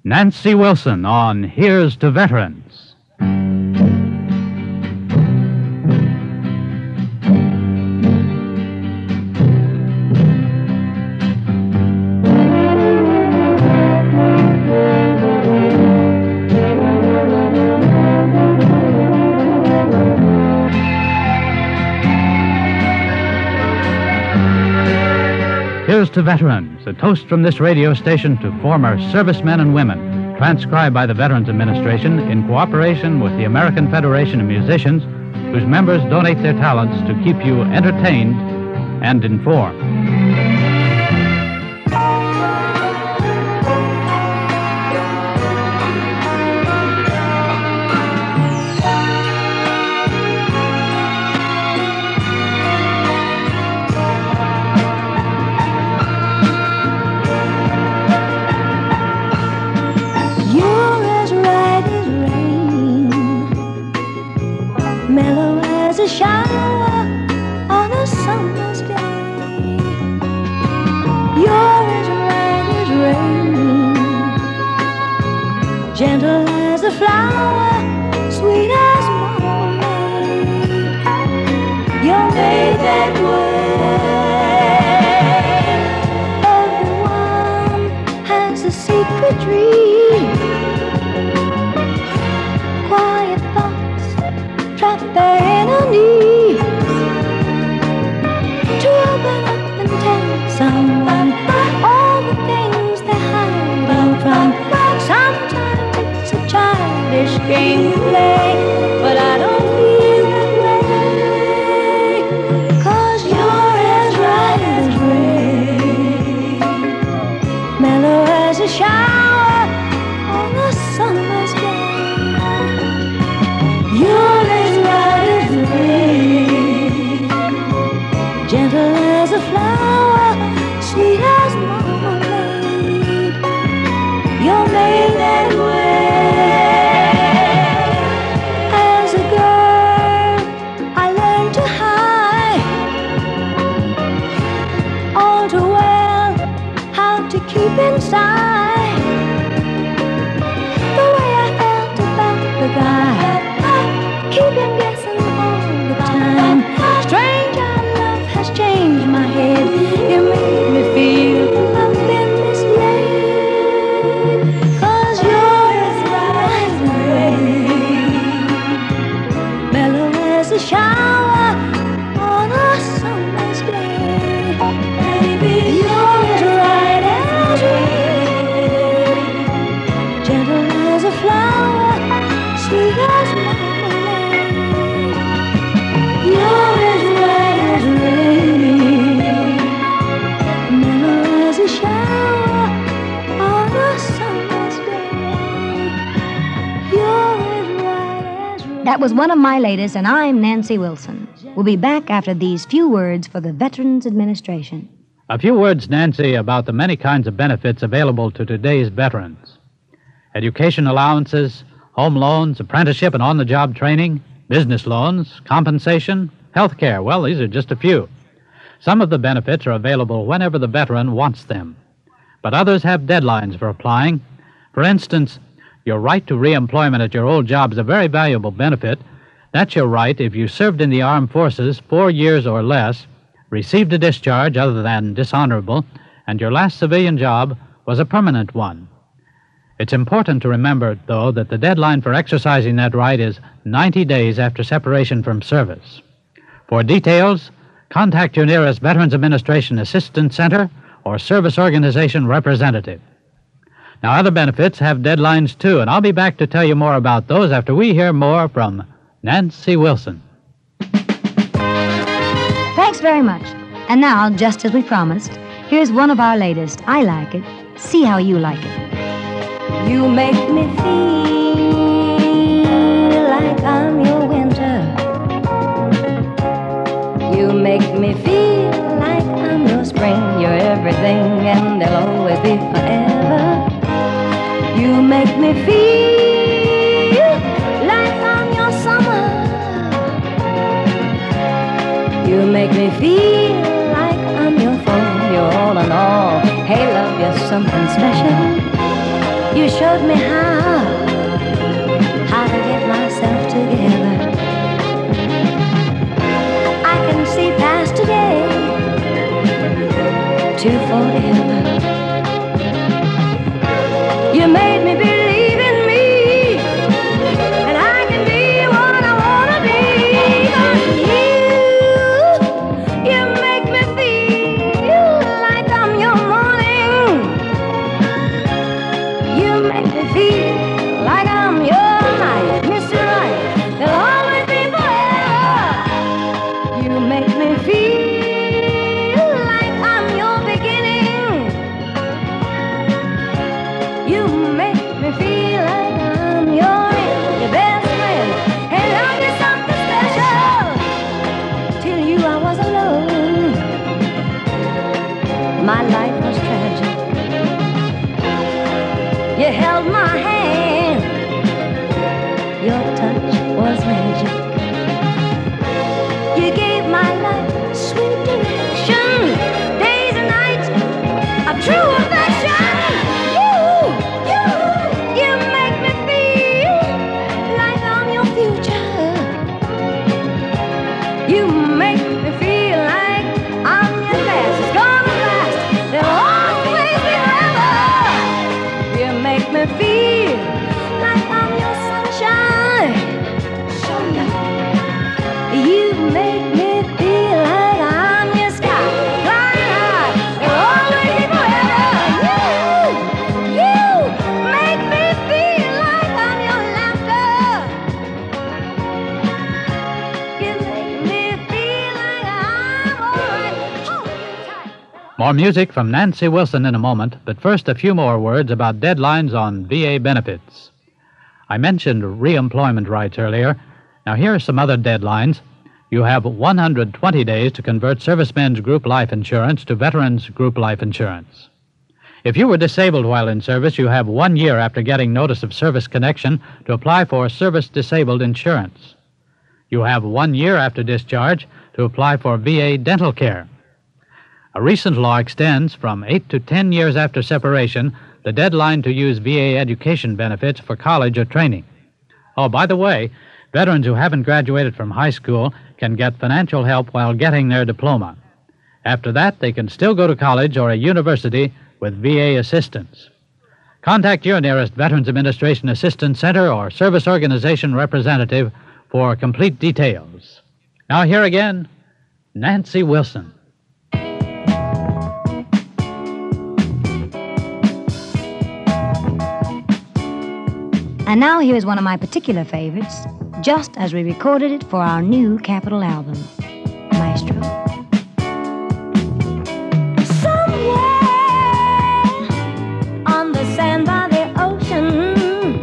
Nancy Wilson on Here's to Veterans. Here's to Veterans, a toast from this radio station to former servicemen and women, transcribed by the Veterans Administration in cooperation with the American Federation of Musicians, whose members donate their talents to keep you entertained and informed. Mellow as a shower on a summer's day. You're as bright as rain, gentle as a flower, sweet as marmalade. You're made that way. Everyone has a secret dream, quiet thoughts trapped there in our knees, to open up and tell someone all the things they're hiding from. Sometimes it's a childish game to play, but I don't feel that way, 'cause you're as right as rain, mellow as a shower on a summer's day. You're as right as rain, gentle as a flower, sweet as marmalade. You're made that way. As a girl, I learned to hide all too well how to keep inside the way I felt about the guy. Keep him guessing all the time. Strange how love has changed my head. You made me feel I've been misled, 'cause you're as bright as rain, mellow as a shower on a summer's day. Baby, you're as right as rain, gentle as a flower, sweet as marmalade. You're as right as rain, mellow as a shower on a summer's day. You're as right as rain. That was one of my latest, and I'm Nancy Wilson. We'll be back after these few words for the Veterans Administration. A few words, Nancy, about the many kinds of benefits available to today's veterans. Education allowances, home loans, apprenticeship and on-the-job training, business loans, compensation, health care. Well, these are just a few. Some of the benefits are available whenever the veteran wants them, but others have deadlines for applying. For instance, your right to reemployment at your old job is a very valuable benefit. That's your right if you served in the armed forces 4 years or less, received a discharge other than dishonorable, and your last civilian job was a permanent one. It's important to remember, though, that the deadline for exercising that right is 90 days after separation from service. For details, contact your nearest Veterans Administration Assistance Center or Service Organization representative. Now, other benefits have deadlines, too, and I'll be back to tell you more about those after we hear more from Nancy Wilson. Thanks very much. And now, just as we promised, here's one of our latest. I like it. See how you like it. You make me feel like I'm your winter. You make me feel like I'm your spring. You're everything and they'll always be forever. You make me feel like I'm your summer. You make me feel like I'm your fall. You're all in all. Hey, love, you're something special. You showed me how to get myself together. I can see past today to forever. You made me believe in me, and I can be what I wanna be. You make me feel like I'm your morning. You make me feel like I'm your night, Mr. Right. There'll always be forever. You make me feel like I'm your beginning. You make me feel like I'm your best friend, and love me something special. Till you I was alone. My life was tragic. You held my hand. Your touch was magic. You gave my life sweet direction. Days and nights of true affection. You make me feel like I'm your future. You make me feel like I'm your past. It's gonna last. There'll always be forever. You make me feel like I'm your sunshine. You make me feel like I'm your sky. Flying high. There'll always be forever. You make me feel like I'm your laughter. You make me feel like I'm alright. Hold me tight. More music from Nancy Wilson in a moment, but first a few more words about deadlines on VA benefits. I mentioned re-employment rights earlier. Now here are some other deadlines. You have 120 days to convert servicemen's group life insurance to veterans' group life insurance. If you were disabled while in service, you have 1 year after getting notice of service connection to apply for service-disabled insurance. You have 1 year after discharge to apply for VA dental care. A recent law extends from 8 to 10 years after separation the deadline to use VA education benefits for college or training. Oh, by the way, veterans who haven't graduated from high school can get financial help while getting their diploma. After that, they can still go to college or a university with VA assistance. Contact your nearest Veterans Administration Assistance Center or service organization representative for complete details. Now here again, Nancy Wilson. And now here's one of my particular favorites, just as we recorded it for our new Capitol album, Maestro. Somewhere on the sand by the ocean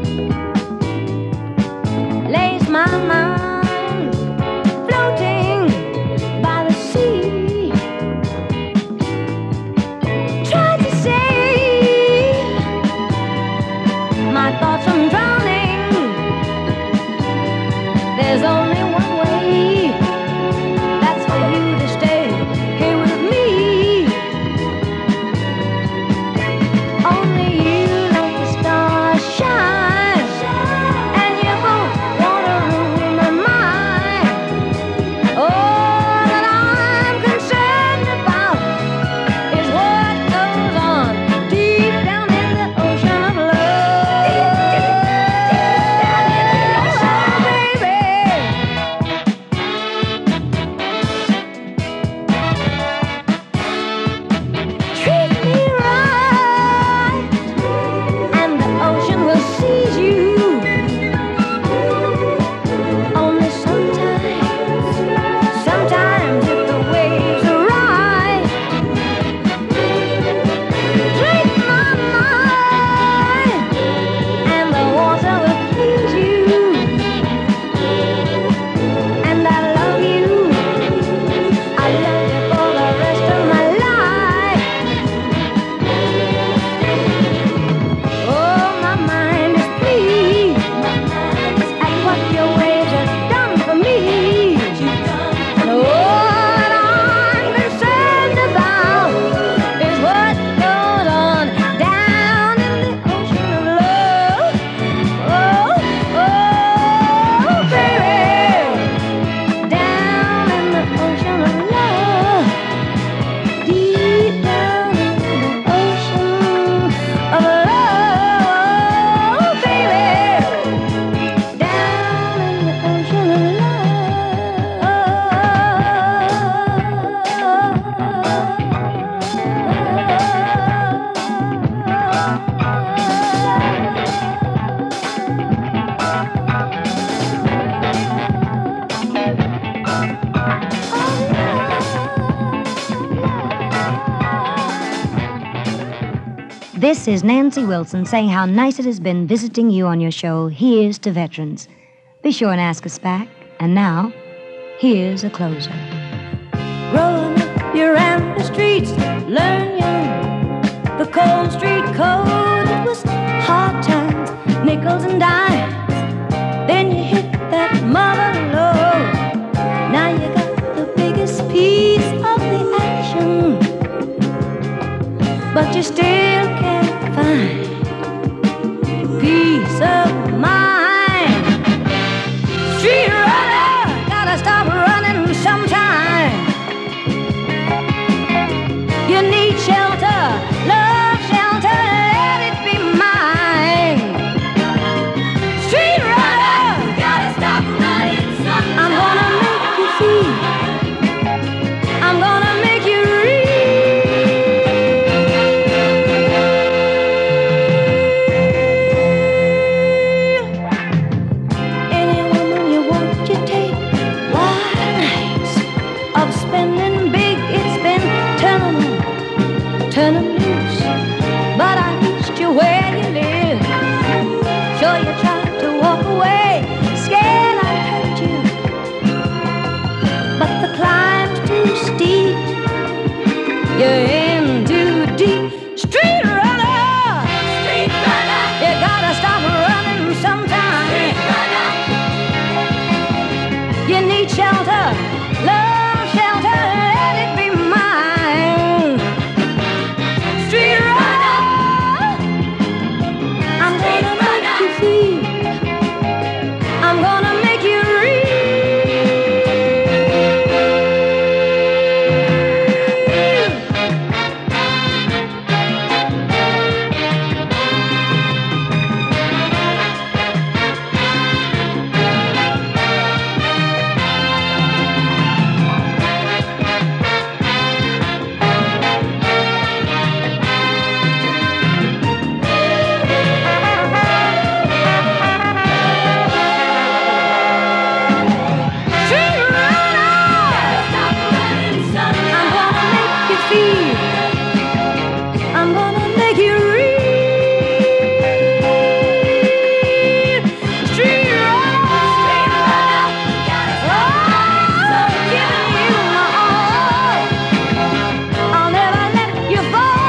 lays my mind floating by the sea. Try to save my thoughts from drowning. There's only one way, that's for you to This is Nancy Wilson saying how nice it has been visiting you on your show, Here's to Veterans. Be sure and ask us back. And now, here's a closer. Growing up, you ran the streets, learn young, the cold street code. It was hard times, nickels and dimes. Then you hit that mother load. Now you got the biggest piece of the action, but you still can't find peace of mind. Street runner, gotta stop running sometime. You need shelter, love shelter, let it be mine. Street runner, gotta stop running sometime. I'm gonna make you feel, I'm gonna make you real. Any woman you want, you take. Wild nights of spending big, it's been turn 'em loose. But I reached you where you live. Sure you tried to walk away, scared I'd hurt you, but the climb's too steep. You're in too deep. Street runner, you gotta stop running sometime. You need shelter, love shelter, let it be mine. Street runner, I'm gonna make you feel, I'm gonna make you real. Street runner, I'm gonna make you feel, I'm gonna make you real. Street runner, oh, I'm giving you my all. I'll never let you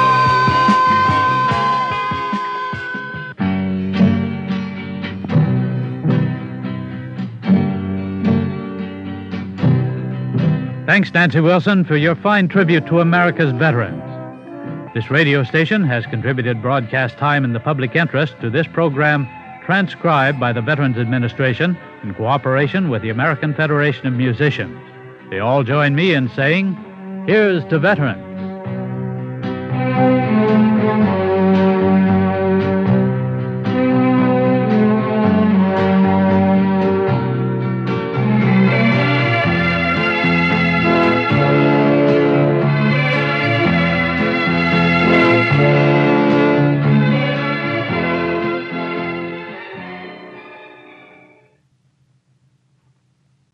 Thanks, Nancy Wilson, for your fine tribute to America's veterans. This radio station has contributed broadcast time in the public interest to this program, transcribed by the Veterans Administration in cooperation with the American Federation of Musicians. They all join me in saying, here's to veterans.